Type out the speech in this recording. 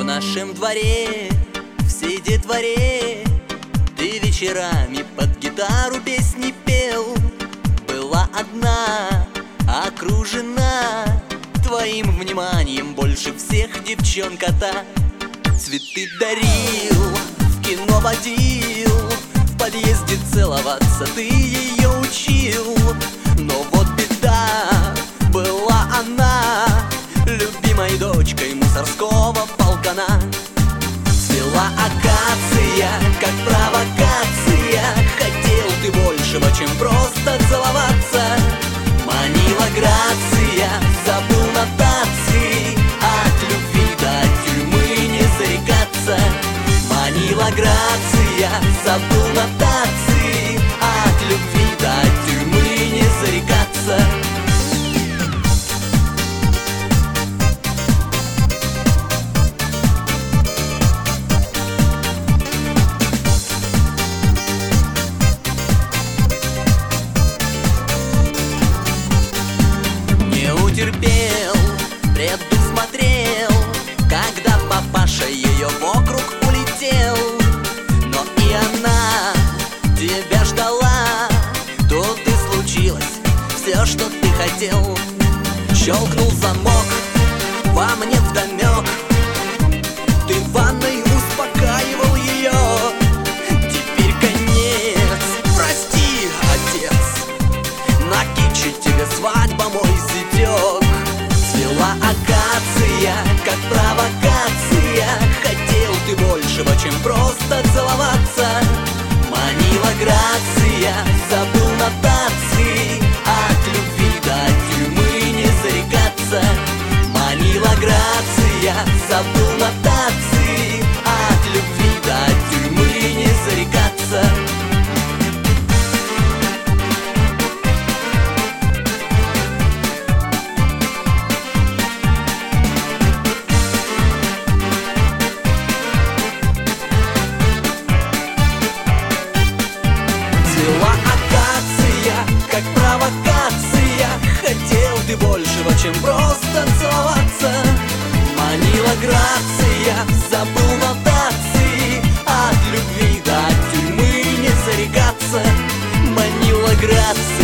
нашем дворе, всей детворе ты вечерами под гитару песни пел. Была одна, окружена твоим вниманием больше всех девчонка-то. Цветы дарил, в кино водил, в подъезде целоваться ты ее учил. Но вот беда, была она любимой дочкой мусорского полкана. Цвела акация, как провокация, хотел ты большего, чем просто целоваться. Манила грация, забыл нотации, от любви до тюрьмы не зарекаться. Манила грация, забыл нотации, от любви до тюрьмы не зарекаться. Терпел, предусмотрел, когда папаша ее вокруг улетел. Но и она тебя ждала, тут и случилось все, что ты хотел. Щелкнул замок, во мне вдомек, ты в ванной успокаивал ее. Теперь конец, прости, отец, на киче тебе свадьба мой зятек. Цвела акация, как провокация, хотел ты большего, чем просто целоваться. Манила грация, забыл нотации, от любви до тюрьмы не зарекаться. Манила грация, забыл нотации, от любви до тюрьмы не зарекаться. Цвела акация, как провокация, хотел ты большего, чем просто целоваться. Манила грация, забыл нотации, от любви до тюрьмы не зарекаться. Манила грация.